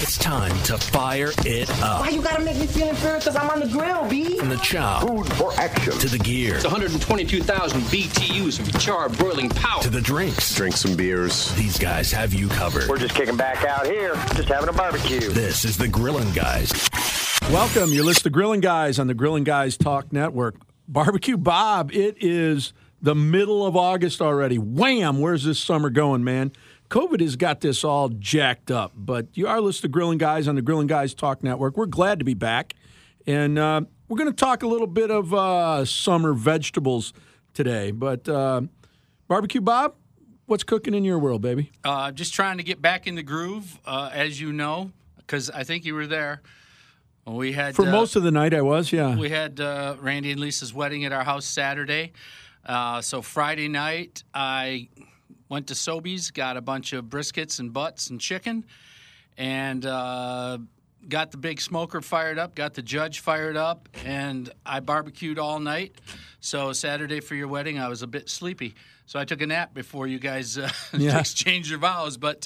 It's time to fire it up. Why you gotta make me feel inferior? Because I'm on the grill, B. From the chow. Food for action. To the gear. It's 122,000 BTUs of charred broiling power. To the drinks. Drink some beers. These guys have you covered. We're just kicking back out here, just having a barbecue. This is the Grillin' Guys. Welcome. You're listening to Grillin' Guys on the Grillin' Guys Talk Network. Barbecue Bob, it is the middle of August already. Wham! Where's this summer going, man? COVID has got this all jacked up, but you are listening to Grillin' Guys on the Grillin' Guys Talk Network. We're glad to be back, and we're going to talk a little bit of summer vegetables today. But Barbecue Bob, what's cooking in your world, baby? Just trying to get back in the groove, as you know, because I think you were there. We had For most of the night, I was, yeah. We had Randy and Lisa's wedding at our house Saturday. So Friday night, I went to Sobeys, got a bunch of briskets and butts and chicken, and got the big smoker fired up, got the Judge fired up, and I barbecued all night. So Saturday for your wedding, I was a bit sleepy. So I took a nap before you guys exchanged your vows. But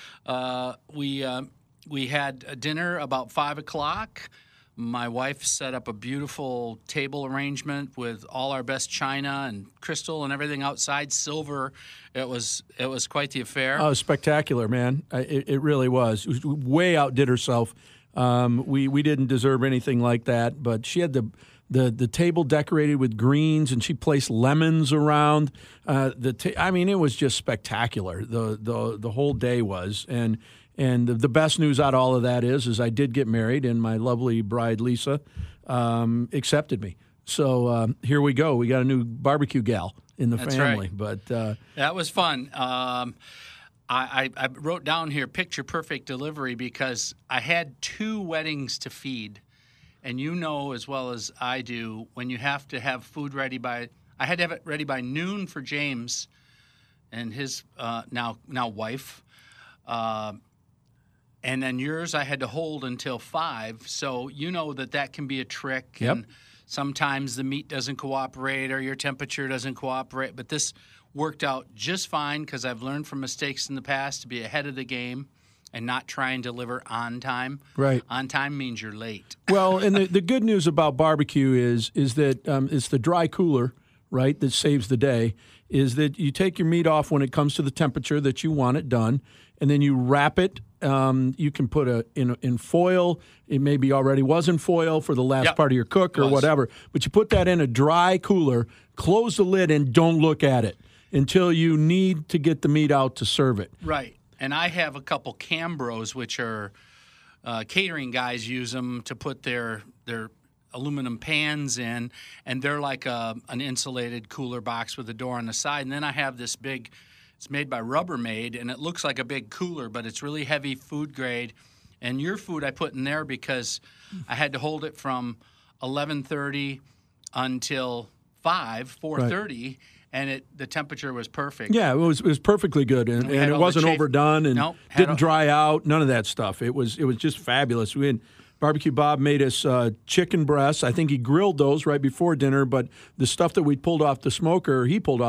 we had a dinner about 5 o'clock. My wife set up a beautiful table arrangement with all our best china and crystal and everything outside, silver. It was quite the affair. Oh, spectacular, man. It really was. It was way outdid herself. We didn't deserve anything like that, but she had the table decorated with greens, and she placed lemons around. I mean, it was just spectacular. The whole day was, and the best news out of all of that is I did get married, and my lovely bride, Lisa, accepted me. So here we go. We got a new barbecue gal in the family. Right. But that was fun. I wrote down here picture perfect delivery because I had 2 weddings to feed. And you know as well as I do, when you have to have food ready I had to have it ready by noon for James and his now wife. And then yours I had to hold until 5. So you know that can be a trick. Yep. And sometimes the meat doesn't cooperate or your temperature doesn't cooperate. But this worked out just fine because I've learned from mistakes in the past to be ahead of the game and not try and deliver on time. Right. On time means you're late. Well, and the good news about barbecue is that it's the dry cooler, right, that saves the day, is that you take your meat off when it comes to the temperature that you want it done, and then you wrap it. You can put in foil. It maybe already was in foil for the last part of your cook or whatever. But you put that in a dry cooler, close the lid, and don't look at it until you need to get the meat out to serve it. Right. And I have a couple Cambros, which are catering guys use them to put their aluminum pans in, and they're like an insulated cooler box with a door on the side. And then I have this big, it's made by Rubbermaid, and it looks like a big cooler, but it's really heavy food grade. And your food I put in there because I had to hold it from 11:30 until 4:30. Right. And the temperature was perfect. Yeah, it was perfectly good, and it wasn't overdone, and didn't dry out. None of that stuff. It was just fabulous. Barbecue Bob made us chicken breasts. I think he grilled those right before dinner, but the stuff that he pulled off the smoker,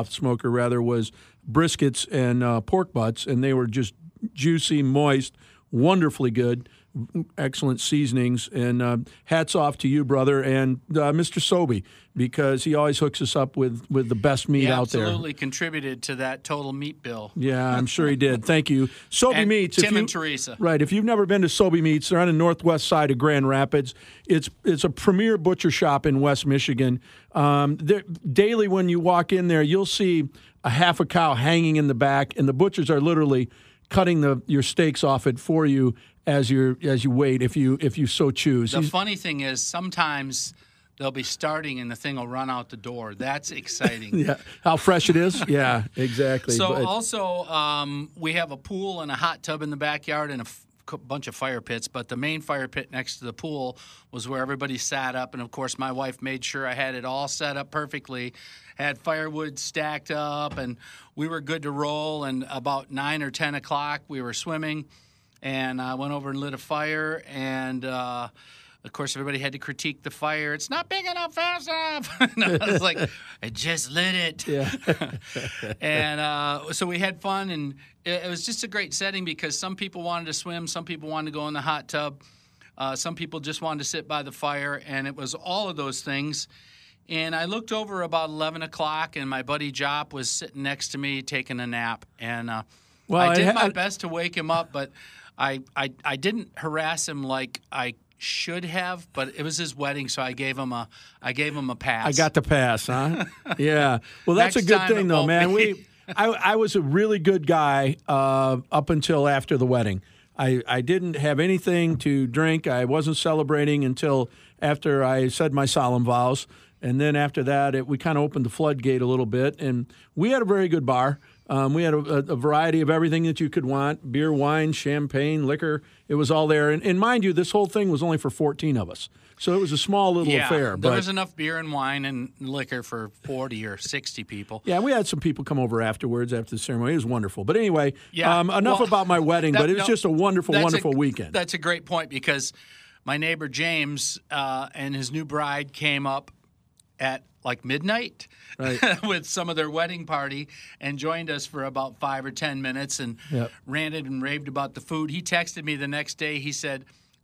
was briskets and pork butts, and they were just juicy, moist, wonderfully good. Excellent seasonings, and hats off to you, brother, and Mr. Sobey, because he always hooks us up with the best meat out there. He absolutely contributed to that total meat bill. Yeah, I'm sure he did. Thank you. Sobey Meats. Tim and Teresa. Right. If you've never been to Sobey Meats, they're on the northwest side of Grand Rapids. It's a premier butcher shop in West Michigan. Daily when you walk in there, you'll see a half a cow hanging in the back, and the butchers are literally cutting your steaks off it for you as you wait, if you so choose. The funny thing is sometimes they'll be starting and the thing will run out the door. That's exciting. Yeah, how fresh it is. Yeah, exactly. So also we have a pool and a hot tub in the backyard and a bunch of fire pits, but the main fire pit next to the pool was where everybody sat up, and of course my wife made sure I had it all set up perfectly, had firewood stacked up, and we were good to roll. And about 9 or 10 o'clock we were swimming, and I went over and lit a fire, and Of course, everybody had to critique the fire. It's not big enough, fast enough. No, I was like, I just lit it. Yeah. And so we had fun, and it was just a great setting because some people wanted to swim, some people wanted to go in the hot tub, some people just wanted to sit by the fire, and it was all of those things. And I looked over about 11 o'clock, and my buddy Jop was sitting next to me taking a nap. And I did my best to wake him up, but I didn't harass him like I should have, but it was his wedding, so I gave him a pass. I got the pass, huh? Yeah. Well, that's a good thing, though, man. I was a really good guy up until after the wedding. I didn't have anything to drink. I wasn't celebrating until after I said my solemn vows, and then after that, we kind of opened the floodgate a little bit, and we had a very good bar. We had a variety of everything that you could want: beer, wine, champagne, liquor. It was all there. And mind you, this whole thing was only for 14 of us. So it was a small little affair. There was enough beer and wine and liquor for 40 or 60 people. Yeah, we had some people come over afterwards after the ceremony. It was wonderful. But anyway, enough about my wedding, but it was just a wonderful, wonderful weekend. That's a great point because my neighbor James and his new bride came up at like midnight with some of their wedding party and joined us for about 5 or 10 minutes and ranted and raved about the food. He texted me the next day. He said,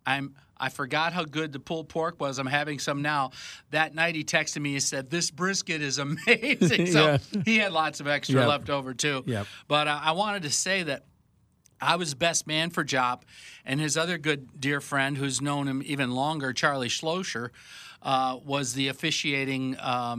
I forgot how good the pulled pork was. I'm having some now. That night he texted me. He said, this brisket is amazing. So he had lots of extra left over too. Yep. But I wanted to say that I was best man for Jop, and his other good dear friend who's known him even longer, Charlie Schlosser, was the officiating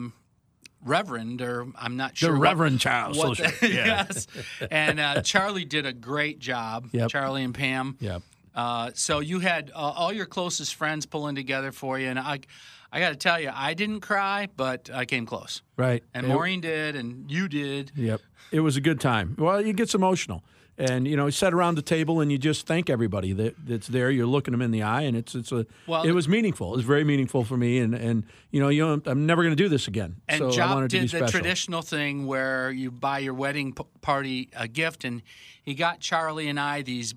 reverend, or I'm not sure. The Reverend Charles Schlosser. Yes. And Charlie did a great job, Charlie and Pam. Yep. So you had all your closest friends pulling together for you, and I got to tell you, I didn't cry, but I came close. Right. And Maureen did, and you did. Yep. It was a good time. Well, it gets emotional. And, you sat around the table and you just thank everybody that's there. You're looking them in the eye, and it was meaningful. It was very meaningful for me, and I'm never going to do this again. And so Jop did the traditional thing where you buy your wedding party a gift, and he got Charlie and I these,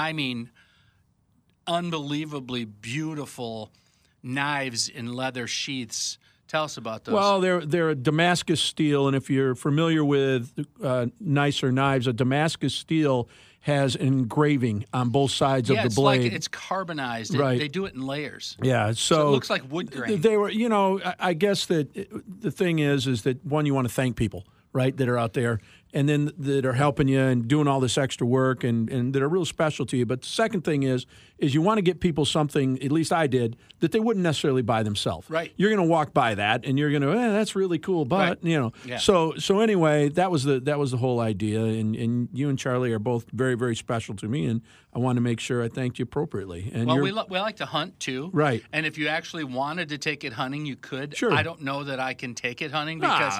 unbelievably beautiful knives in leather sheaths. Tell us about those. Well, they're a Damascus steel, and if you're familiar with nicer knives, a Damascus steel has an engraving on both sides of the blade. Like it's carbonized. Right. They do it in layers. Yeah, so it looks like wood grain. They were, I guess that the thing is that one, you want to thank people, right, that are out there, and then that are helping you and doing all this extra work and that are real special to you. But the second thing is you want to get people something, at least I did, that they wouldn't necessarily buy themselves. Right. You're going to walk by that and you're going to, that's really cool, but Yeah. So anyway, that was the whole idea, and you and Charlie are both very, very special to me, and I want to make sure I thanked you appropriately. And we like to hunt too, right? And if you actually wanted to take it hunting, you could. Sure. I don't know that I can take it hunting because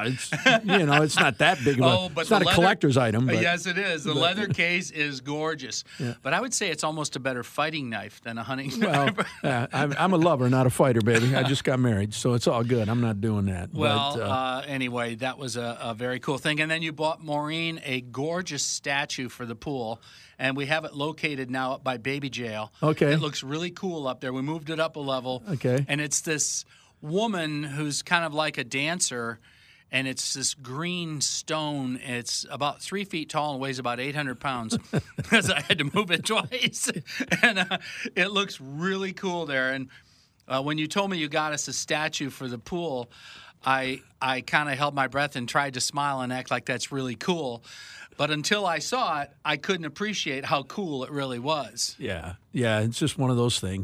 it's not that big of it's not a collector's item. But, yes, it is. The leather case is gorgeous, but I would say it's almost a better fighting knife than a hunting knife. Well, I'm a lover, not a fighter, baby. I just got married, so it's all good. I'm not doing that. Well, anyway, that was a very cool thing. And then you bought Maureen a gorgeous statue for the pool, and we have it located now up by Baby Jail. Okay. It looks really cool up there. We moved it up a level. Okay. And it's this woman who's kind of like a dancer, and it's this green stone. It's about 3 feet tall and weighs about 800 pounds because I had to move it twice. And it looks really cool there. And when you told me you got us a statue for the pool, I kind of held my breath and tried to smile and act like that's really cool. But until I saw it, I couldn't appreciate how cool it really was. Yeah, it's just one of those things.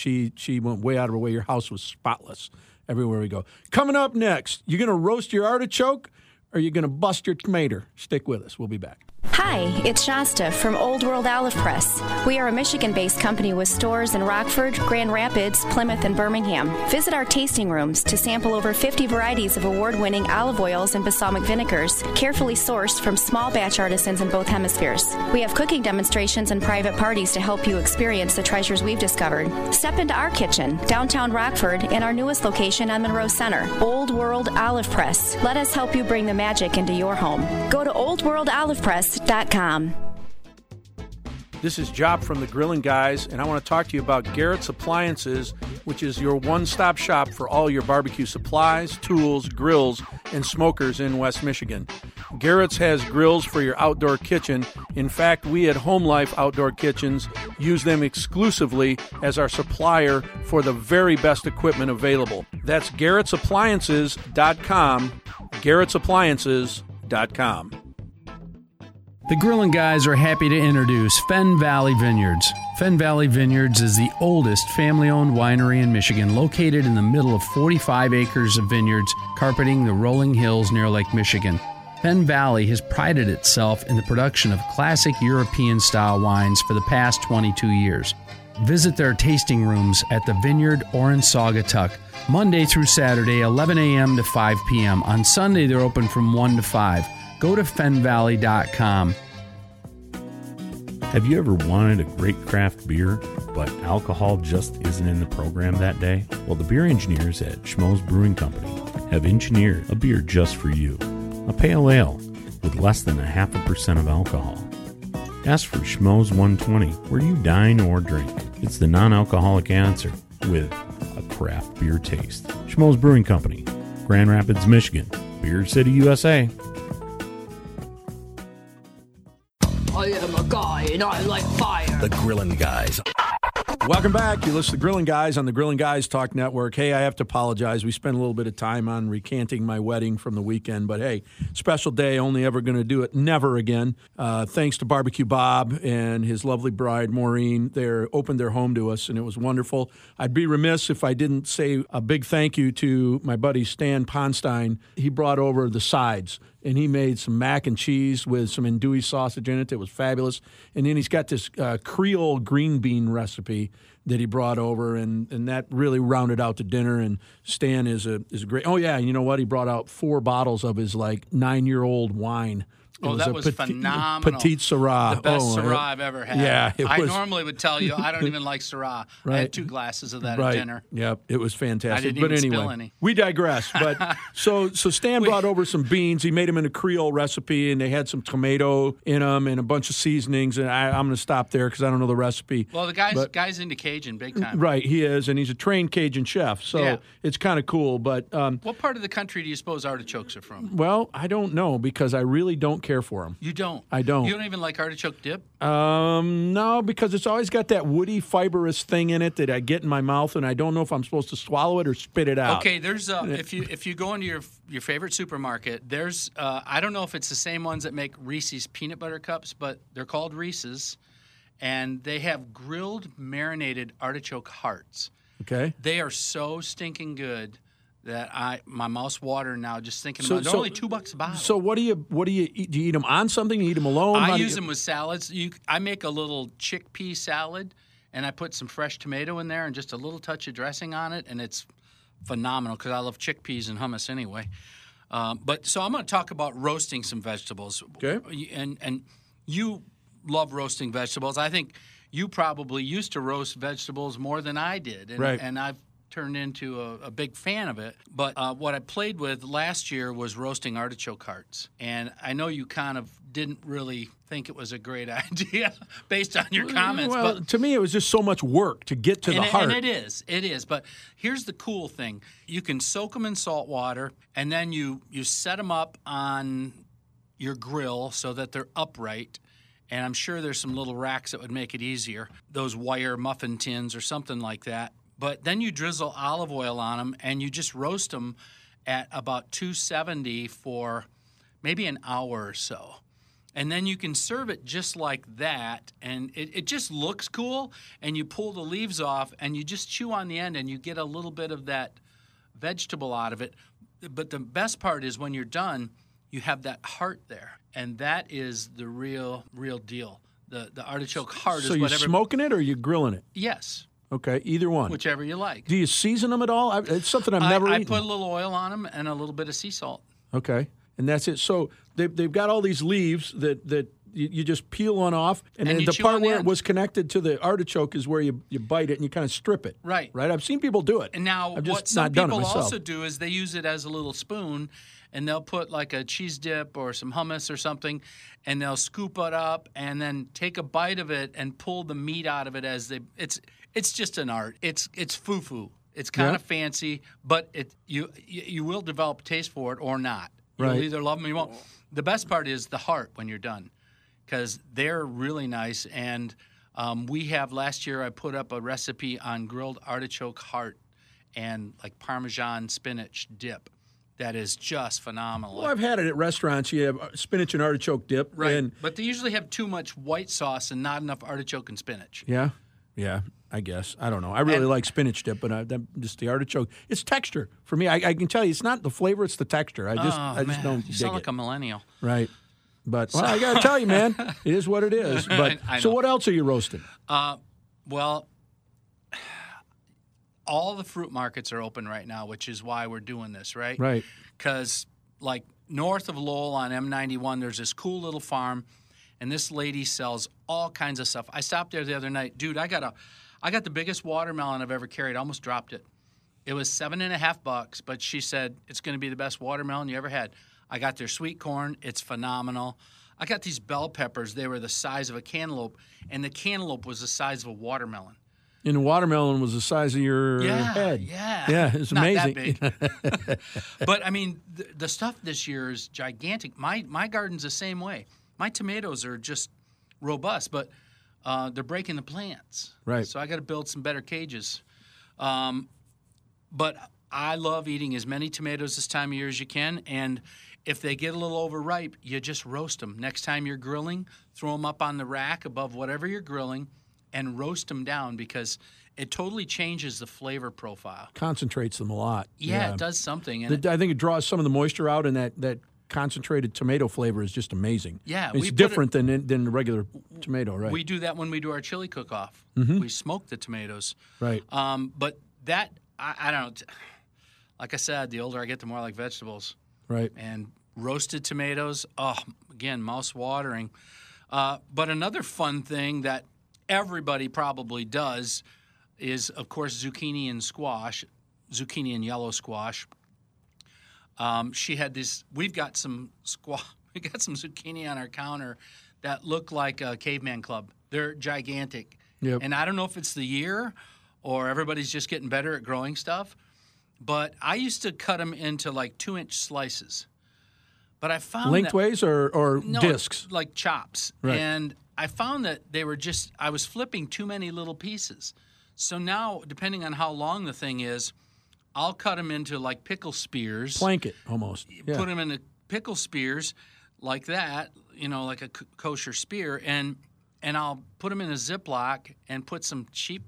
She went way out of her way. Your house was spotless everywhere we go. Coming up next, you going to roast your artichoke or you going to bust your tomato? Stick with us. We'll be back. Hi, it's Shasta from Old World Olive Press. We are a Michigan-based company with stores in Rockford, Grand Rapids, Plymouth, and Birmingham. Visit our tasting rooms to sample over 50 varieties of award-winning olive oils and balsamic vinegars, carefully sourced from small batch artisans in both hemispheres. We have cooking demonstrations and private parties to help you experience the treasures we've discovered. Step into our kitchen, downtown Rockford, and our newest location on Monroe Center, Old World Olive Press. Let us help you bring the magic into your home. Go to oldworldolivepress.com. This is Job from the Grillin' Guys, and I want to talk to you about Garrett's Appliances, which is your one-stop shop for all your barbecue supplies, tools, grills, and smokers in West Michigan. Garrett's has grills for your outdoor kitchen. In fact, we at Home Life Outdoor Kitchens use them exclusively as our supplier for the very best equipment available. That's Garrett'sAppliances.com, Garrett'sAppliances.com. The Grillin' Guys are happy to introduce Fenn Valley Vineyards. Fenn Valley Vineyards is the oldest family-owned winery in Michigan, located in the middle of 45 acres of vineyards carpeting the rolling hills near Lake Michigan. Fenn Valley has prided itself in the production of classic European-style wines for the past 22 years. Visit their tasting rooms at the Vineyard or in Saugatuck, Monday through Saturday, 11 a.m. to 5 p.m. On Sunday, they're open from 1 to 5. Go to fennvalley.com. Have you ever wanted a great craft beer, but alcohol just isn't in the program that day? Well, the beer engineers at Schmoes Brewing Company have engineered a beer just for you. A pale ale with less than 0.5% of alcohol. Ask for Schmoes 120, where you dine or drink. It's the non-alcoholic answer with a craft beer taste. Schmoes Brewing Company, Grand Rapids, Michigan. Beer City, USA. I am a guy and I like fire. The Grillin' Guys. Welcome back. You listen to Grillin' Guys on the Grillin' Guys Talk Network. Hey, I have to apologize. We spent a little bit of time on recanting my wedding from the weekend, but hey, special day, only ever going to do it, never again. Thanks to Barbecue Bob and his lovely bride, Maureen. They opened their home to us, and it was wonderful. I'd be remiss if I didn't say a big thank you to my buddy Stan Ponstein. He brought over the sides, and he made some mac and cheese with some andouille sausage in it that was fabulous. And then he's got this Creole green bean recipe that he brought over, and that really rounded out the dinner. And Stan is a great. Oh yeah, and you know what? He brought out 4 bottles of his 9-year-old wine. That was phenomenal. Petite Syrah. The best Syrah I've ever had. Yeah, I normally would tell you I don't even like Syrah. Right. I had 2 glasses of that at dinner. Yep, it was fantastic. I didn't but even anyway, spill any. We digress. But so Stan brought over some beans. He made them in a Creole recipe, and they had some tomato in them and a bunch of seasonings. And I'm going to stop there because I don't know the recipe. Well, the guy's into Cajun big time. Right, he is, and he's a trained Cajun chef. So it's kind of cool. But what part of the country do you suppose artichokes are from? Well, I don't know because I really don't care for them. You don't? I don't. You don't even like artichoke dip? No, because it's always got that woody, fibrous thing in it that I get in my mouth, and I don't know if I'm supposed to swallow it or spit it out. Okay, there's if you go into your favorite supermarket, there's I don't know if it's the same ones that make Reese's peanut butter cups, but they're called Reese's, and they have grilled marinated artichoke hearts. Okay. They are so stinking good that my mouth's watering now just thinking about it. They're only $2 a bottle. So what do you eat? Do you eat them on something? You eat them alone? I use them with salads. I make a little chickpea salad, and I put some fresh tomato in there and just a little touch of dressing on it, and it's phenomenal because I love chickpeas and hummus anyway. So I'm going to talk about roasting some vegetables. Okay. And you love roasting vegetables. I think you probably used to roast vegetables more than I did. Right. And I've turned into a big fan of it. But what I played with last year was roasting artichoke hearts. And I know you kind of didn't really think it was a great idea based on your comments. Well, to me, it was just so much work to get to the heart. And it is. But here's the cool thing. You can soak them in salt water, and then you set them up on your grill so that they're upright. And I'm sure there's some little racks that would make it easier, those wire muffin tins or something like that. But then you drizzle olive oil on them, and you just roast them at about 270 for maybe an hour or so. And then you can serve it just like that, and it just looks cool, and you pull the leaves off, and you just chew on the end, and you get a little bit of that vegetable out of it. But the best part is when you're done, you have that heart there, and that is the real deal. The artichoke heart is whatever. So you're smoking it or you're grilling it? Yes. Okay, either one. Whichever you like. Do you season them at all? It's something I've never eaten. I put a little oil on them and a little bit of sea salt. Okay, and that's it. So they've got all these leaves that you just peel one off, and then the part where it was connected to the artichoke is where you bite it and you kind of strip it. Right. Right? I've seen people do it. And now what some people also do is they use it as a little spoon, and they'll put like a cheese dip or some hummus or something, and they'll scoop it up and then take a bite of it and pull the meat out of it as they. It's just an art. It's foo-foo. It's kind of fancy, but you will develop a taste for it or not. You'll either love them or you won't. The best part is the heart when you're done, because they're really nice. And we have last year I put up a recipe on grilled artichoke heart and like Parmesan spinach dip that is just phenomenal. Well, I've had it at restaurants. You have spinach and artichoke dip. Right, but they usually have too much white sauce and not enough artichoke and spinach. Yeah, I guess. I don't know. I really like spinach dip, but just the artichoke. It's texture for me. I can tell you, it's not the flavor; it's the texture. I just don't dig it. You sound like a millennial, right? But I got to tell you, man, it is what it is. But so, what else are you roasting? Well, all the fruit markets are open right now, which is why we're doing this, right? Right. Because like north of Lowell on M91, there's this cool little farm, and this lady sells all kinds of stuff. I stopped there the other night, dude. I got the biggest watermelon I've ever carried. I almost dropped it. It was $7.50, but she said it's going to be the best watermelon you ever had. I got their sweet corn. It's phenomenal. I got these bell peppers. They were the size of a cantaloupe, and the cantaloupe was the size of a watermelon. And the watermelon was the size of your head. Yeah, it's amazing. Not that big. But, I mean, the stuff this year is gigantic. My garden's the same way. My tomatoes are just robust, but they're breaking the plants. Right. So I got to build some better cages. But I love eating as many tomatoes this time of year as you can, and if they get a little overripe, you just roast them. Next time you're grilling, throw them up on the rack above whatever you're grilling and roast them down, because it totally changes the flavor profile. Concentrates them a lot. Yeah, it does something. And I think it draws some of the moisture out, and that concentrated tomato flavor is just amazing. Yeah. It's different than the regular tomato, right? We do that when we do our chili cook-off. Mm-hmm. We smoke the tomatoes. Right. But that, I don't know. Like I said, the older I get, the more I like vegetables. Right. And roasted tomatoes, again, mouth-watering. But another fun thing that everybody probably does is, of course, zucchini and yellow squash. She had this. We've got some zucchini on our counter that look like a caveman club. They're gigantic. Yep. And I don't know if it's the year or everybody's just getting better at growing stuff, but I used to cut them into like 2-inch slices. But I found lengthways or discs, like chops. Right. And I found that they were I was flipping too many little pieces. So now, depending on how long the thing is, I'll cut them into like pickle spears. Plank it almost. Yeah. Put them into pickle spears like that, like a kosher spear, and I'll put them in a Ziploc and put some cheap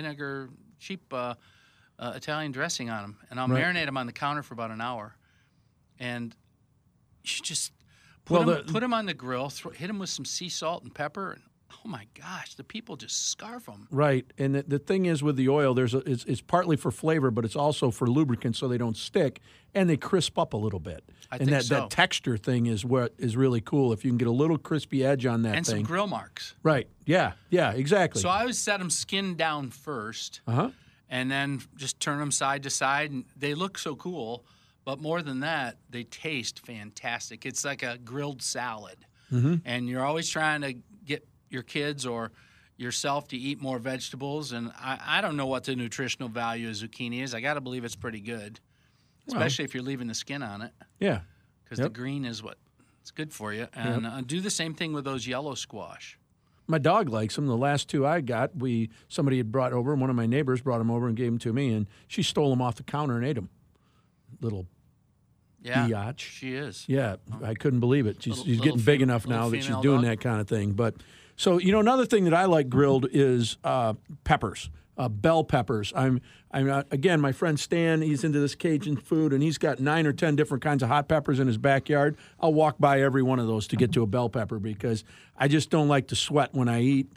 Italian dressing on them, and I'll marinate them on the counter for about an hour. And you just put them on the grill, hit them with some sea salt and pepper, and oh my gosh, the people just scarf them. Right, and the thing is with the oil, it's partly for flavor, but it's also for lubricant so they don't stick and they crisp up a little bit. That texture thing is what is really cool. If you can get a little crispy edge on that and thing. And some grill marks. Right, yeah, exactly. So I always set them skin down first, and then just turn them side to side, and they look so cool. But more than that, they taste fantastic. It's like a grilled salad. Mm-hmm. And you're always trying to get your kids or yourself to eat more vegetables. And I don't know what the nutritional value of zucchini is. I got to believe it's pretty good, especially if you're leaving the skin on it. Yeah. Because the green is it's good for you. And do the same thing with those yellow squash. My dog likes them. The last two I got, somebody had brought over, and one of my neighbors brought them over and gave them to me, and she stole them off the counter and ate them. Little biatch. She is. Yeah, I couldn't believe it. She's getting big enough now that she's doing that kind of thing. But so another thing that I like grilled is peppers, bell peppers. Again, my friend Stan, he's into this Cajun food, and he's got 9 or 10 different kinds of hot peppers in his backyard. I'll walk by every one of those to get to a bell pepper because I just don't like to sweat when I eat.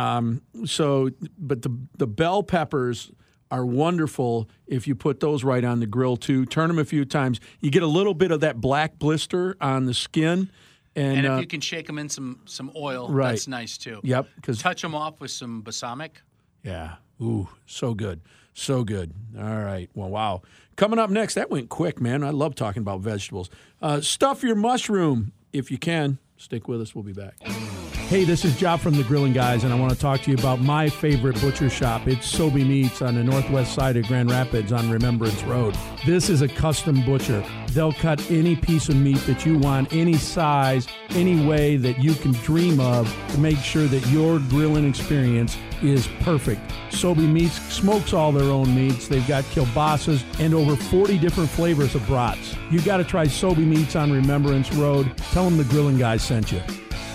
But the bell peppers are wonderful if you put those right on the grill too. Turn them a few times. You get a little bit of that black blister on the skin. And if you can shake them in some oil, that's nice too. Yep. Touch them off with some balsamic. Yeah. Ooh, so good. So good. All right. Well, wow. Coming up next, that went quick, man. I love talking about vegetables. Stuff your mushroom if you can. Stick with us. We'll be back. Hey, this is Job from the Grilling Guys, and I want to talk to you about my favorite butcher shop. It's Sobey Meats on the northwest side of Grand Rapids on Remembrance Road. This is a custom butcher. They'll cut any piece of meat that you want, any size, any way that you can dream of to make sure that your grilling experience is perfect. Sobey Meats smokes all their own meats. They've got kielbasa's and over 40 different flavors of brats. You got to try Sobey Meats on Remembrance Road. Tell them the Grilling Guys sent you.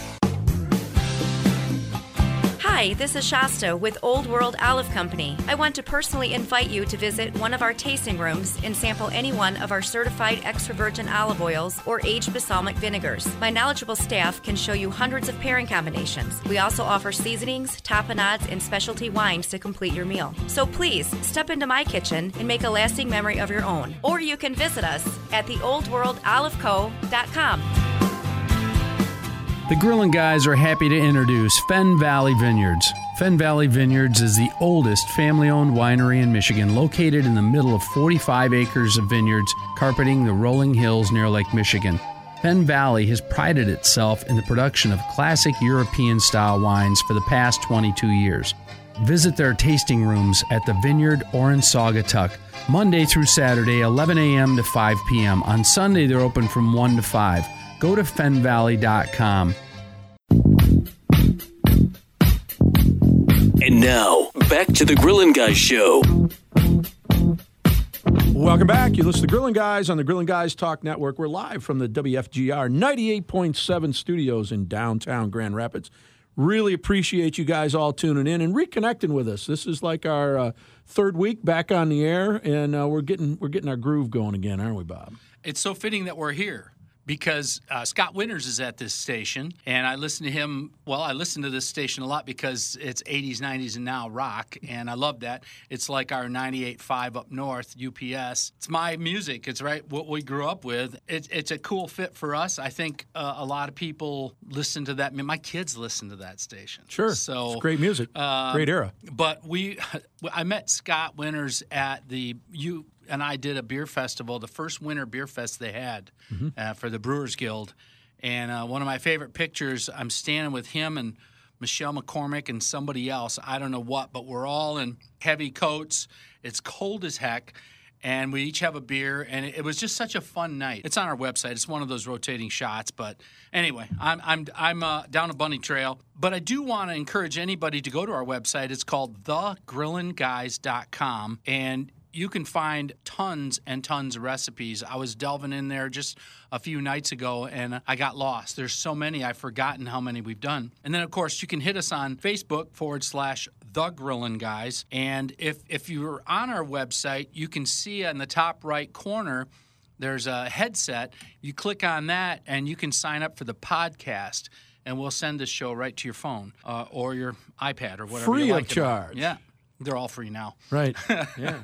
Hi, this is Shasta with Old World Olive Company. I want to personally invite you to visit one of our tasting rooms and sample any one of our certified extra virgin olive oils or aged balsamic vinegars. My knowledgeable staff can show you hundreds of pairing combinations. We also offer seasonings, tapenades, and specialty wines to complete your meal. So please, step into my kitchen and make a lasting memory of your own. Or you can visit us at theoldworldoliveco.com. The Grilling Guys are happy to introduce Fenn Valley Vineyards. Fenn Valley Vineyards is the oldest family-owned winery in Michigan, located in the middle of 45 acres of vineyards carpeting the rolling hills near Lake Michigan. Fenn Valley has prided itself in the production of classic European-style wines for the past 22 years. Visit their tasting rooms at the Vineyard or in Saugatuck, Monday through Saturday, 11 a.m. to 5 p.m. On Sunday, they're open from 1 to 5. Go to fennvalley.com. And now, back to the Grilling Guys Show. Welcome back. You listen to the Grilling Guys on the Grilling Guys Talk Network. We're live from the WFGR 98.7 studios in downtown Grand Rapids. Really appreciate you guys all tuning in and reconnecting with us. This is like our third week back on the air, and we're getting our groove going again, aren't we, Bob? It's so fitting that we're here, because Scott Winters is at this station, and I listen to him. Well, I listen to this station a lot because it's 80s, 90s, and now rock, and I love that. It's like our 98.5 up north, UPS. It's my music. It's what we grew up with. It's a cool fit for us. I think a lot of people listen to that. I mean, my kids listen to that station. Sure. So it's great music. Great era. But I met Scott Winters at and I did a beer festival, the first winter beer fest they had for the Brewers Guild. And one of my favorite pictures, I'm standing with him and Michelle McCormick and somebody else. I don't know what, but we're all in heavy coats. It's cold as heck. And we each have a beer, and it was just such a fun night. It's on our website. It's one of those rotating shots. But anyway, I'm down a bunny trail. But I do want to encourage anybody to go to our website. It's called thegrillinguys.com, and you can find tons and tons of recipes. I was delving in there just a few nights ago, and I got lost. There's so many, I've forgotten how many we've done. And then, of course, you can hit us on Facebook /The Grillin' Guys. And if you're on our website, you can see in the top right corner, there's a headset. You click on that, and you can sign up for the podcast, and we'll send the show right to your phone or your iPad or whatever you like. Free of charge. Yeah. They're all free now. Right. Yeah.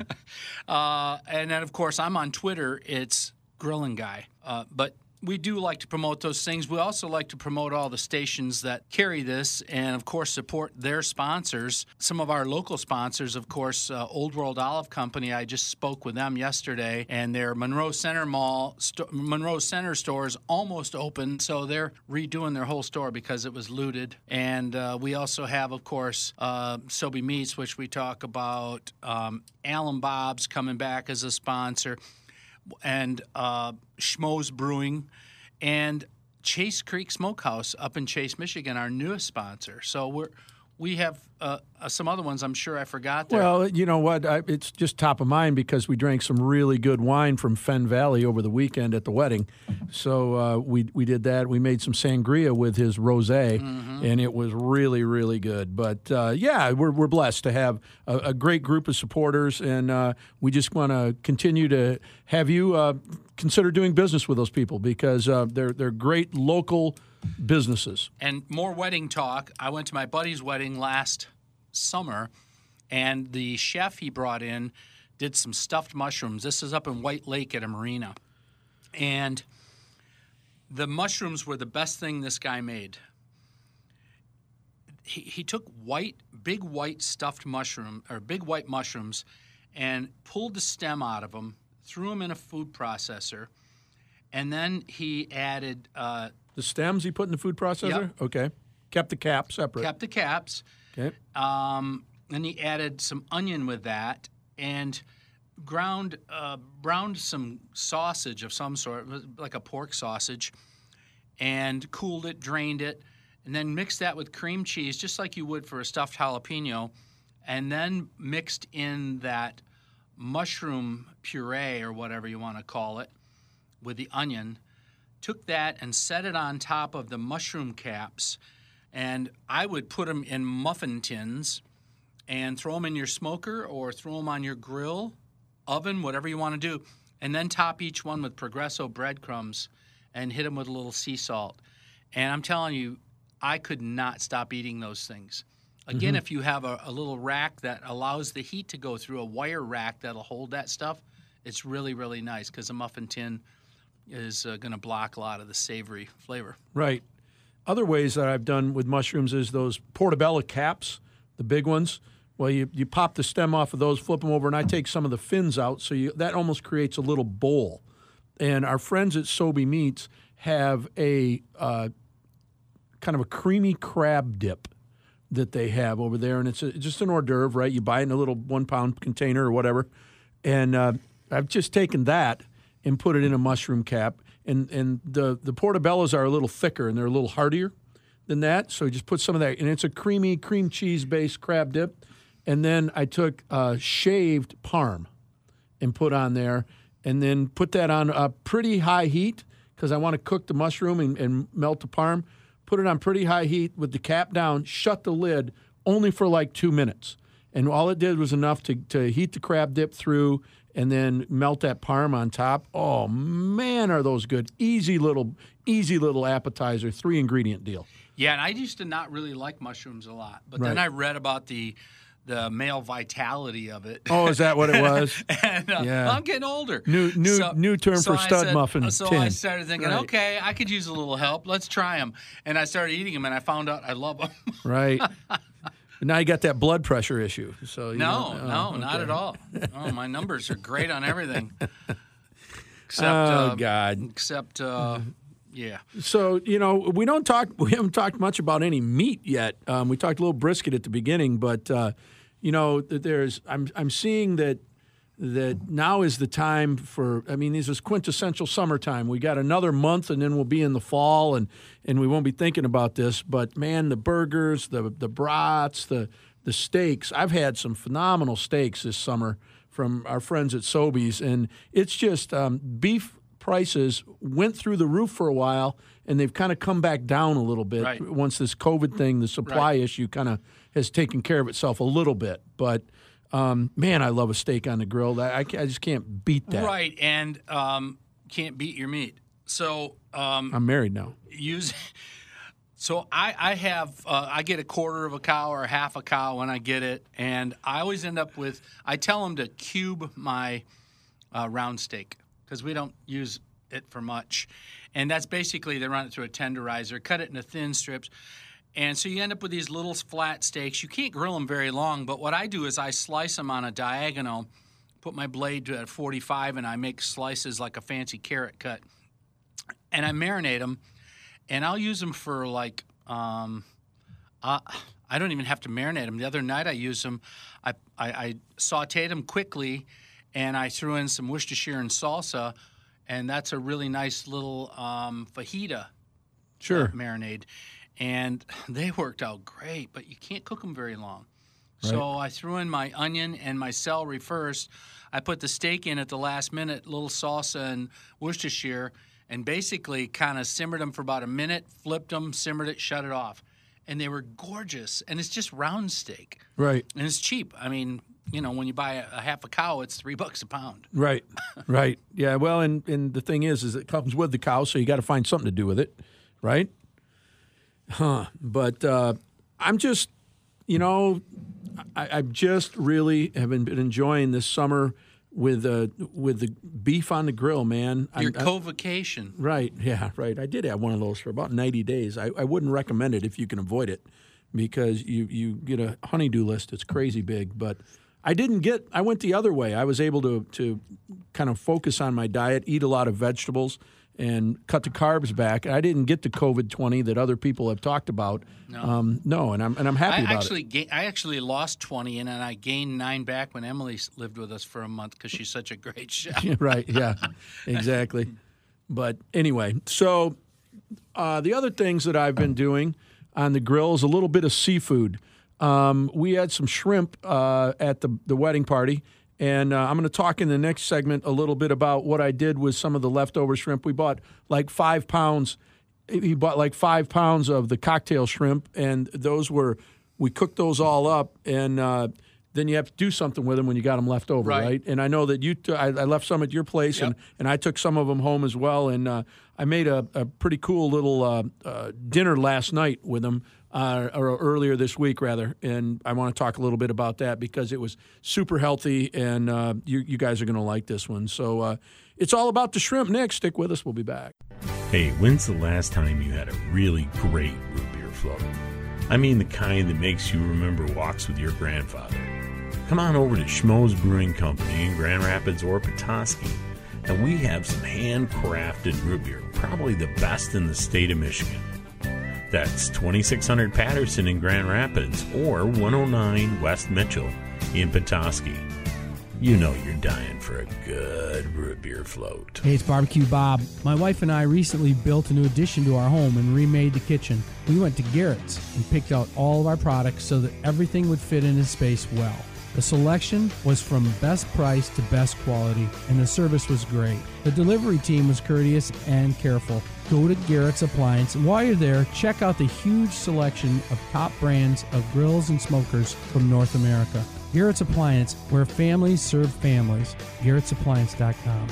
And then, of course, I'm on Twitter. It's Grillin' Guy. But we do like to promote those things. We also like to promote all the stations that carry this and, of course, support their sponsors. Some of our local sponsors, of course, Old World Olive Company. I just spoke with them yesterday, and their Monroe Center Monroe Center store is almost open, so they're redoing their whole store because it was looted. And we also have, of course, Sobey Meats, which we talk about. Alan Bob's coming back as a sponsor. And Schmoes Brewing, and Chase Creek Smokehouse up in Chase, Michigan, our newest sponsor. So we have some other ones I'm sure I forgot there. Well, you know what? It's just top of mind because we drank some really good wine from Fenn Valley over the weekend at the wedding. So we did that. We made some sangria with his rosé, and it was really, really good. But, yeah, we're blessed to have a great group of supporters, and we just want to continue to have you consider doing business with those people because they're great local businesses. And more wedding talk. I went to my buddy's wedding last summer, and the chef he brought in did some stuffed mushrooms. This is up in White Lake at a marina. And the mushrooms were the best thing this guy made. He took white big white stuffed mushroom or big white mushrooms, and pulled the stem out of them, threw them in a food processor, and then he added the stems he put in the food processor. Yep. Okay, kept the cap separate. Kept the caps. Okay. Then he added some onion with that and browned some sausage of some sort, like a pork sausage, and cooled it, drained it, and then mixed that with cream cheese, just like you would for a stuffed jalapeno, and then mixed in that mushroom puree or whatever you want to call it with the onion, took that and set it on top of the mushroom caps, and I would put them in muffin tins and throw them in your smoker or throw them on your grill, oven, whatever you want to do, and then top each one with Progresso breadcrumbs and hit them with a little sea salt. And I'm telling you, I could not stop eating those things. Again, if you have a little rack that allows the heat to go through, a wire rack that'll hold that stuff, it's really, really nice because a muffin tin is going to block a lot of the savory flavor. Right. Other ways that I've done with mushrooms is those portobello caps, the big ones. Well, you pop the stem off of those, flip them over, and I take some of the fins out, so that almost creates a little bowl. And our friends at Sobey Meats have a kind of a creamy crab dip that they have over there, and it's just an hors d'oeuvre, right? You buy it in a little 1-pound container or whatever. And I've just taken that and put it in a mushroom cap. And the portobellos are a little thicker, and they're a little heartier than that. So you just put some of that, and it's a creamy cream cheese-based crab dip. And then I took shaved parm and put on there, and then put that on a pretty high heat because I want to cook the mushroom and melt the parm. Put it on pretty high heat with the cap down, shut the lid only for like 2 minutes. And all it did was enough to heat the crab dip through and then melt that parm on top. Oh, man, are those good. Easy little appetizer, 3-ingredient deal. Yeah, and I used to not really like mushrooms a lot. But then I read about the male vitality of it. Oh, is that what it was? And yeah. I'm getting older. New term for stud muffin. So tin. I started thinking, okay, I could use a little help. Let's try them. And I started eating them, and I found out I love them. Right. Now you got that blood pressure issue. So No, okay. not at all. Oh, my numbers are great on everything. Except, God. Except, yeah. So, we haven't talked much about any meat yet. We talked a little brisket at the beginning, but, I'm seeing that now is the time for, this is quintessential summertime. We got another month and then we'll be in the fall and we won't be thinking about this. But, man, the burgers, the brats, the steaks. I've had some phenomenal steaks this summer from our friends at Sobeys, and it's just beef prices went through the roof for a while, and they've kind of come back down a little bit once this COVID thing, the supply issue kind of has taken care of itself a little bit. But, man, I love a steak on the grill. I just can't beat that. Right, and can't beat your meat. So I'm married now. So I have I get a quarter of a cow or half a cow when I get it, and I always end up with – I tell them to cube my round steak because we don't use it for much. And that's basically they run it through a tenderizer, cut it into thin strips. And so you end up with these little flat steaks. You can't grill them very long, but what I do is I slice them on a diagonal, put my blade to 45, and I make slices like a fancy carrot cut. And I marinate them, and I'll use them for like I don't even have to marinate them. The other night I used them. I sauteed them quickly, and I threw in some Worcestershire and salsa, and that's a really nice little fajita marinade. And they worked out great, but you can't cook them very long. Right. So I threw in my onion and my celery first. I put the steak in at the last minute, little salsa and Worcestershire, and basically kind of simmered them for about a minute, flipped them, simmered it, shut it off. And they were gorgeous. And it's just round steak. Right. And it's cheap. I mean, when you buy a half a cow, it's $3 a pound. Right. Right. Yeah, well, and the thing is it comes with the cow, so you got to find something to do with it, right? But I'm just, I just really have been enjoying this summer with the beef on the grill, man. Your co-vacation. Right, yeah, right. I did have one of those for about 90 days. I wouldn't recommend it if you can avoid it. because you get a honey-do list. It's crazy big. But I went the other way. I was able to kind of focus on my diet, eat a lot of vegetables, and cut the carbs back. I didn't get the COVID-20 that other people have talked about. No, and I'm happy about it. I actually lost 20, and then I gained 9 back when Emily lived with us for a month because she's such a great chef. Right, yeah, exactly. But anyway, so the other things that I've been doing on the grill is a little bit of seafood. We had some shrimp at the wedding party. And I'm going to talk in the next segment a little bit about what I did with some of the leftover shrimp. We bought like 5 pounds. He bought like 5 pounds of the cocktail shrimp, and we cooked those all up, and then you have to do something with them when you got them left over, right? And I know that I left some at your place, and I took some of them home as well, and I made a pretty cool little dinner last night with them. Or earlier this week, rather, and I want to talk a little bit about that because it was super healthy, and you guys are going to like this one. So it's all about the shrimp. Nick, stick with us. We'll be back. Hey, when's the last time you had a really great root beer float? I mean the kind that makes you remember walks with your grandfather. Come on over to Schmoes Brewing Company in Grand Rapids or Petoskey, and we have some handcrafted root beer, probably the best in the state of Michigan. That's 2600 Patterson in Grand Rapids or 109 West Mitchell in Petoskey. You know you're dying for a good root beer float. Hey, it's Barbecue Bob. My wife and I recently built a new addition to our home and remade the kitchen. We went to Garrett's and picked out all of our products so that everything would fit in the space well. The selection was from best price to best quality, and the service was great. The delivery team was courteous and careful. Go to Garrett's Appliance, and while you're there, check out the huge selection of top brands of grills and smokers from North America. Garrett's Appliance, where families serve families. Garrett'sAppliance.com.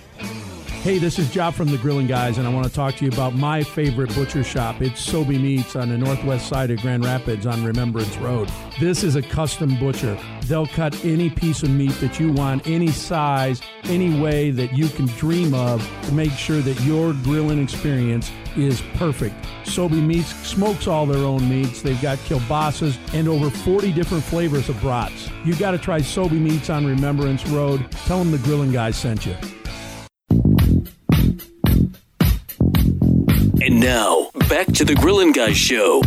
Hey, this is Job from the Grilling Guys, and I want to talk to you about my favorite butcher shop. It's Sobey Meats on the northwest side of Grand Rapids on Remembrance Road. This is a custom butcher. They'll cut any piece of meat that you want, any size, any way that you can dream of to make sure that your grilling experience is perfect. Sobey Meats smokes all their own meats. They've got kielbasa's and over 40 different flavors of brats. You got to try Sobey Meats on Remembrance Road. Tell them the Grilling Guys sent you. And now, back to the Grillin' Guys Show.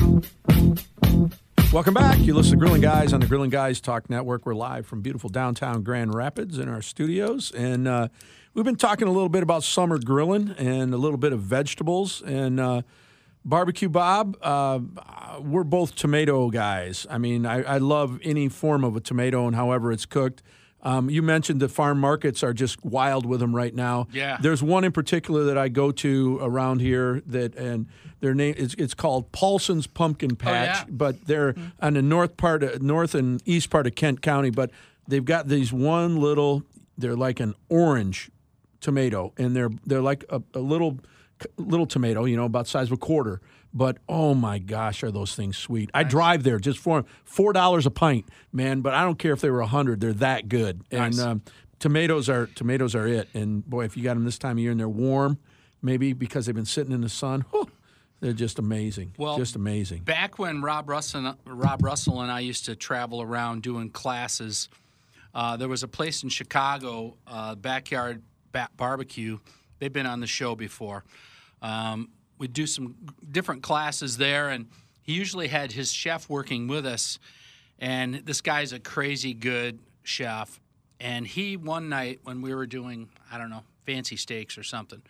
Welcome back. You listen to Grilling Guys on the Grilling Guys Talk Network. We're live from beautiful downtown Grand Rapids in our studios. And we've been talking a little bit about summer grilling and a little bit of vegetables. And Barbecue Bob, we're both tomato guys. I mean, I love any form of a tomato and however it's cooked. You mentioned the farm markets are just wild with them right now. Yeah. There's one in particular that I go to around here and their name it's called Paulson's Pumpkin Patch, but they're on the north and east part of Kent County, but they've got these they're like an orange tomato, and they're like a little tomato, about the size of a quarter. But, oh, my gosh, are those things sweet. I drive there just for $4 a pint, man, but I don't care if they were 100. They're that good. Nice. And tomatoes are it. And, boy, if you got them this time of year and they're warm, maybe because they've been sitting in the sun, they're just amazing. Well, just amazing. Back when Rob Russell and I used to travel around doing classes, there was a place in Chicago, Backyard Barbecue. They've been on the show before. We'd do some different classes there, and he usually had his chef working with us. And this guy's a crazy good chef. And he, one night when we were doing, fancy steaks or something,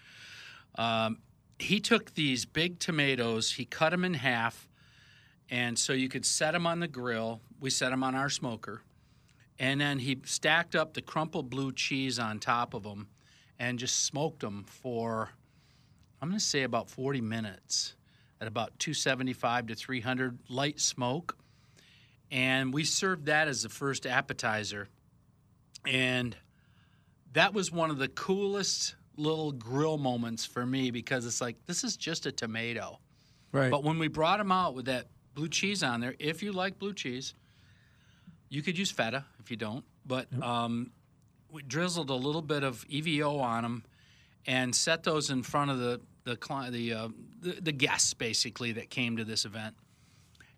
he took these big tomatoes, he cut them in half, and so you could set them on the grill. We set them on our smoker. And then he stacked up the crumpled blue cheese on top of them and just smoked them for, I'm going to say, about 40 minutes at about 275 to 300 light smoke. And we served that as the first appetizer. And that was one of the coolest little grill moments for me because it's like, this is just a tomato. Right. But when we brought them out with that blue cheese on there, if you like blue cheese, you could use feta if you don't. But we drizzled a little bit of EVO on them and set those in front of the guests, basically, that came to this event.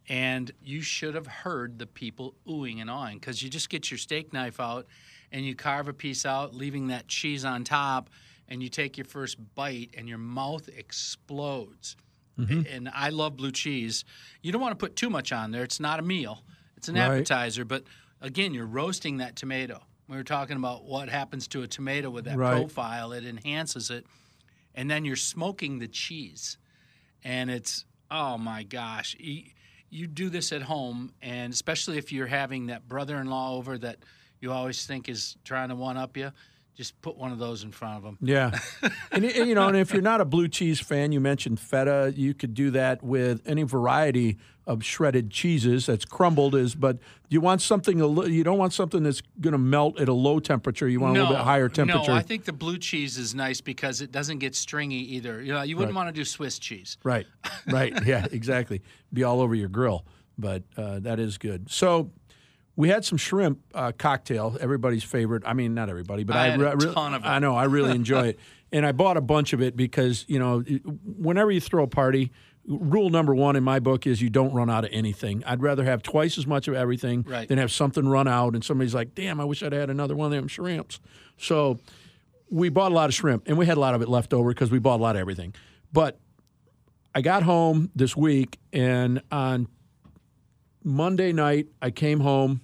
And you should have heard the people oohing and awing, because you just get your steak knife out and you carve a piece out, leaving that cheese on top, and you take your first bite and your mouth explodes. And I love blue cheese. You don't want to put too much on there. It's not a meal. It's an appetizer. But, again, you're roasting that tomato. We were talking about what happens to a tomato with that profile. It enhances it. And then you're smoking the cheese. And it's, oh, my gosh. You do this at home, and especially if you're having that brother-in-law over that you always think is trying to one-up you, just put one of those in front of them. Yeah. and if you're not a blue cheese fan, you mentioned feta. You could do that with any variety of shredded cheeses that's crumbled. But you want something, you don't want something that's going to melt at a low temperature. You want a little bit higher temperature. No, I think the blue cheese is nice because it doesn't get stringy either. You wouldn't want to do Swiss cheese. Right. Yeah, exactly. Be all over your grill. But that is good. So we had some shrimp cocktail, everybody's favorite. I mean, not everybody, but I had a ton of it. I know, I really enjoy it. And I bought a bunch of it because, whenever you throw a party, rule number one in my book is you don't run out of anything. I'd rather have twice as much of everything than have something run out and somebody's like, damn, I wish I'd had another one of them shrimps. So we bought a lot of shrimp, and we had a lot of it left over because we bought a lot of everything. But I got home this week, and on Monday night I came home,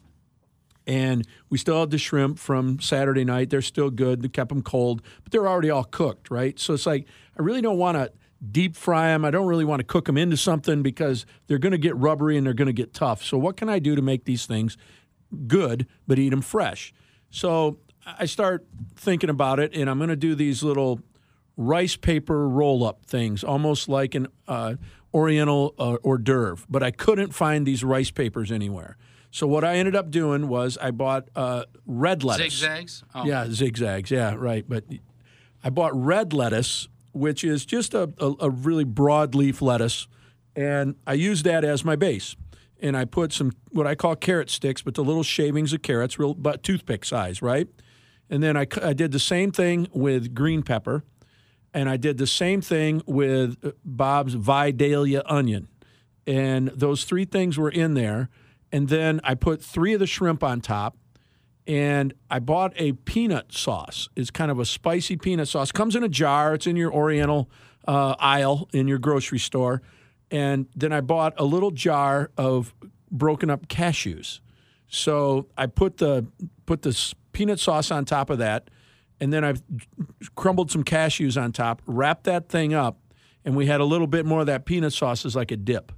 and we still had the shrimp from Saturday night. They're still good. They kept them cold, but they're already all cooked, right? So it's like I really don't want to deep fry them. I don't really want to cook them into something because they're going to get rubbery and they're going to get tough. So what can I do to make these things good but eat them fresh? So I start thinking about it, and I'm going to do these little rice paper roll-up things, almost like an Oriental hors d'oeuvre. But I couldn't find these rice papers anywhere. So what I ended up doing was I bought red lettuce. Zigzags? Oh. Yeah, zigzags. Yeah, right. But I bought red lettuce, which is just a really broad-leaf lettuce, and I used that as my base. And I put some what I call carrot sticks, but the little shavings of carrots, real but toothpick size, right? And then I did the same thing with green pepper, and I did the same thing with Bob's Vidalia onion. And those three things were in there. And then I put 3 of the shrimp on top, and I bought a peanut sauce. It's kind of a spicy peanut sauce. Comes in a jar. It's in your Oriental aisle in your grocery store. And then I bought a little jar of broken up cashews. So I put the peanut sauce on top of that, and then I've crumbled some cashews on top, wrapped that thing up, and we had a little bit more of that peanut sauce as like a dip.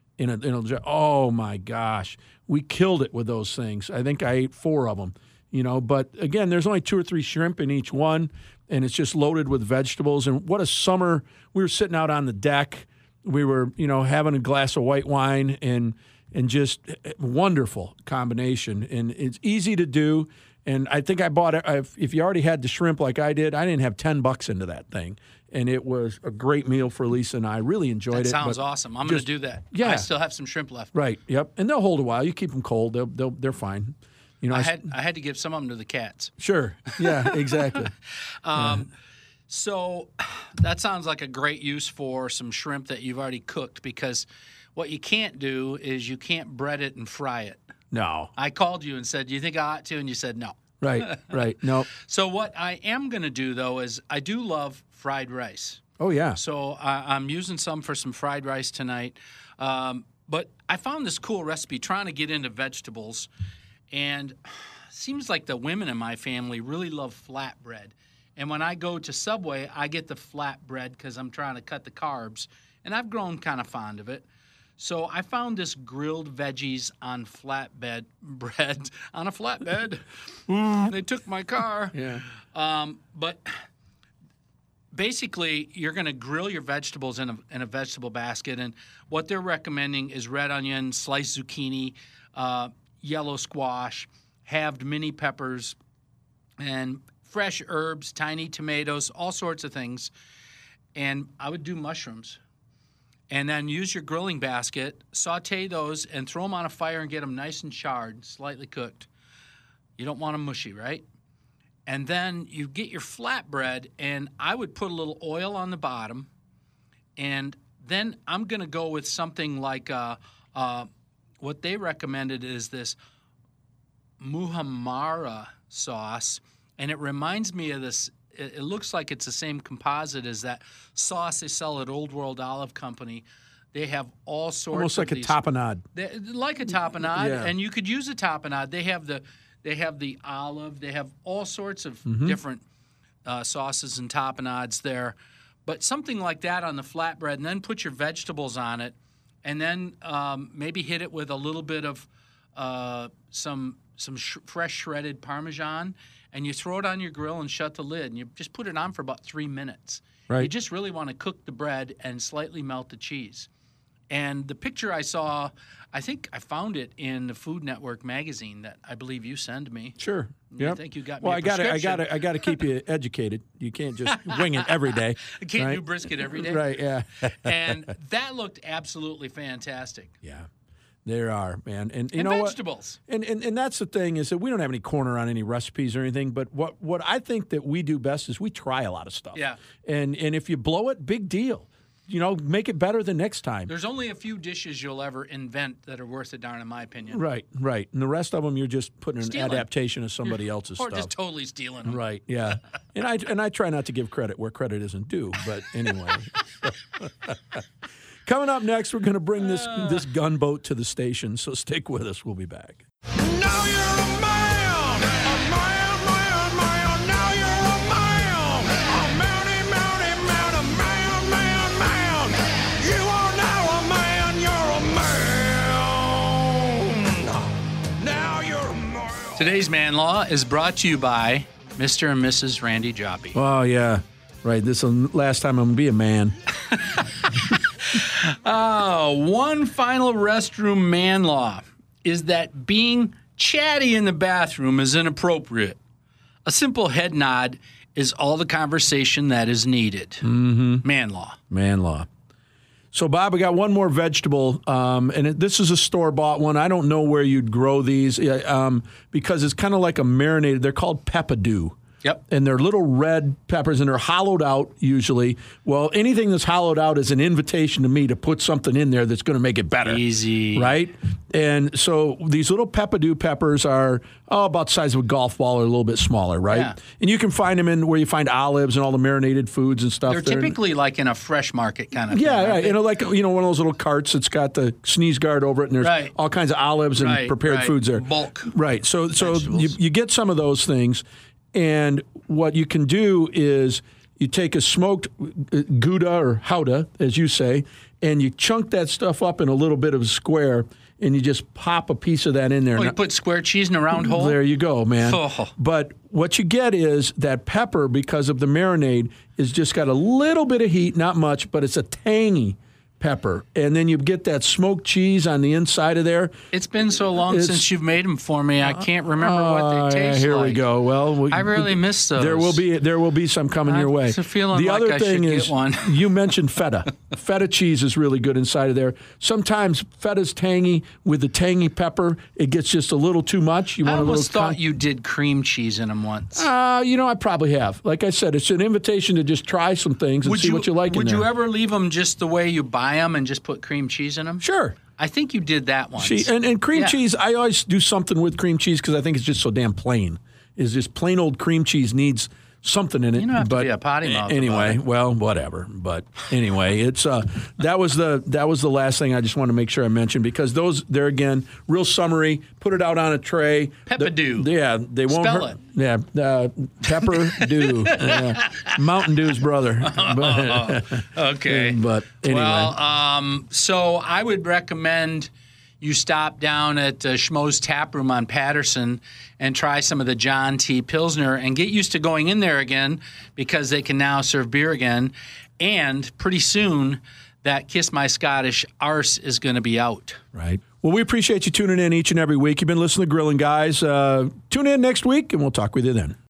Oh my gosh, we killed it with those things. I think I ate 4 of them, But again, there's only 2 or 3 shrimp in each one, and it's just loaded with vegetables. And what a summer! We were sitting out on the deck. We were, having a glass of white wine, and just wonderful combination. And it's easy to do. And I think I bought it. If you already had the shrimp like I did, I didn't have $10 into that thing. And it was a great meal for Lisa and I. Really enjoyed it. That sounds awesome. I'm going to do that. Yeah. I still have some shrimp left. Right. Yep. And they'll hold a while. You keep them cold, they're fine. I had to give some of them to the cats. Sure. Yeah. Exactly. So that sounds like a great use for some shrimp that you've already cooked, because what you can't do is you can't bread it and fry it. No. I called you and said, do you think I ought to? And you said no. Right. No. So what I am going to do, though, is I do love fried rice. Oh, yeah. So I'm using some for some fried rice tonight. But I found this cool recipe trying to get into vegetables. And it seems like the women in my family really love flatbread. And when I go to Subway, I get the flatbread because I'm trying to cut the carbs. And I've grown kind of fond of it. So I found this grilled veggies on bread on a flatbed. They took my car. Yeah. But basically, you're going to grill your vegetables in a vegetable basket. And what they're recommending is red onion, sliced zucchini, yellow squash, halved mini peppers, and fresh herbs, tiny tomatoes, all sorts of things. And I would do mushrooms. And then use your grilling basket, saute those, and throw them on a fire and get them nice and charred, slightly cooked. You don't want them mushy, right? And then you get your flatbread, and I would put a little oil on the bottom. And then I'm going to go with something like what they recommended is this Muhammara sauce, and it reminds me of this. It looks like it's the same composite as that sauce they sell at Old World Olive Company. They have all sorts almost of like these, a tapenade. Like a tapenade, Yeah. and you could use a tapenade. They have the olive. They have all sorts of different sauces and tapenades there. But something like that on the flatbread, and then put your vegetables on it, and then maybe hit it with a little bit of some fresh shredded Parmesan, and you throw it on your grill and shut the lid, and you just put it on for about 3 minutes. Right. You just really want to cook the bread and slightly melt the cheese. And the picture I saw, I think I found it in the Food Network magazine that I believe you send me. Sure. I think you got me Well, a I got prescription. to keep you educated. You can't just wing it every day. I can't right? do brisket every day. Right, yeah. And that looked absolutely fantastic. Yeah. There are, man. And you And know vegetables. what? And that's the thing is that we don't have any corner on any recipes or anything, but what I think that we do best is we try a lot of stuff. Yeah. And if you blow it, big deal. Make it better the next time. There's only a few dishes you'll ever invent that are worth a darn, in my opinion. Right. And the rest of them, you're just putting Stealing. an adaptation of somebody else's Or stuff. just totally stealing them. Right, yeah. And I try not to give credit where credit isn't due, but anyway. Coming up next, we're going to bring this gunboat to the station, so stick with us. We'll be back. Now you're a man, now you're a man, man. You are now a man, you're a man. Now you're a man. Today's Man Law is brought to you by Mr. and Mrs. Randy Joppy. Oh, yeah. Right, this is the last time I'm going to be a man. One final restroom man law is that being chatty in the bathroom is inappropriate. A simple head nod is all the conversation that is needed. Mm-hmm. Man law. Man law. So, Bob, I got one more vegetable, and this is a store-bought one. I don't know where you'd grow these because it's kind of like a marinated. They're called peppadew. Yep. And they're little red peppers, and they're hollowed out usually. Well, anything that's hollowed out is an invitation to me to put something in there that's going to make it better. Easy. Right? And so these little peppadew peppers are about the size of a golf ball or a little bit smaller, right? Yeah. And you can find them in where you find olives and all the marinated foods and stuff. They're typically like in a fresh market kind of thing. Yeah, right. Like one of those little carts that's got the sneeze guard over it, and there's all kinds of olives and prepared foods there. Bulk. Right. So you get some of those things. And what you can do is you take a smoked Gouda or Howda, as you say, and you chunk that stuff up in a little bit of a square, and you just pop a piece of that in there. Oh, you put square cheese in a round hole? There you go, man. Oh. But what you get is that pepper, because of the marinade, is just got a little bit of heat, not much, but it's a tangy pepper. And then you get that smoked cheese on the inside of there. It's been so long since you've made them for me, I can't remember what they taste here like. we go. Well, I really miss those. There will be some coming your way. It's a feeling the like other I thing should is, get one. you mentioned feta. Feta cheese is really good inside of there. Sometimes feta's tangy. With the tangy pepper, it gets just a little too much. You want I a little almost thought you did cream cheese in them once. I probably have. Like I said, it's an invitation to just try some things and see what you like in there. Would you ever leave them just the way you buy them and just put cream cheese in them? Sure. I think you did that once. And cream cheese, I always do something with cream cheese because I think it's just so damn plain. It's just plain old cream cheese needs something in it. You don't have to be a potty mouth anyway, about it. well, whatever. But anyway, it's that was the last thing I just want to make sure I mentioned because they're again real summary. Put it out on a tray. Peppadew. They won't Spell hurt. it. Yeah, Peppadew. Mountain Dew's brother. Okay. But anyway. Well, so I would recommend you stop down at Schmo's Tap Room on Patterson and try some of the John T. Pilsner and get used to going in there again because they can now serve beer again. And pretty soon, that Kiss My Scottish Arse is going to be out. Right. Well, we appreciate you tuning in each and every week. You've been listening to Grillin' Guys. Tune in next week, and we'll talk with you then.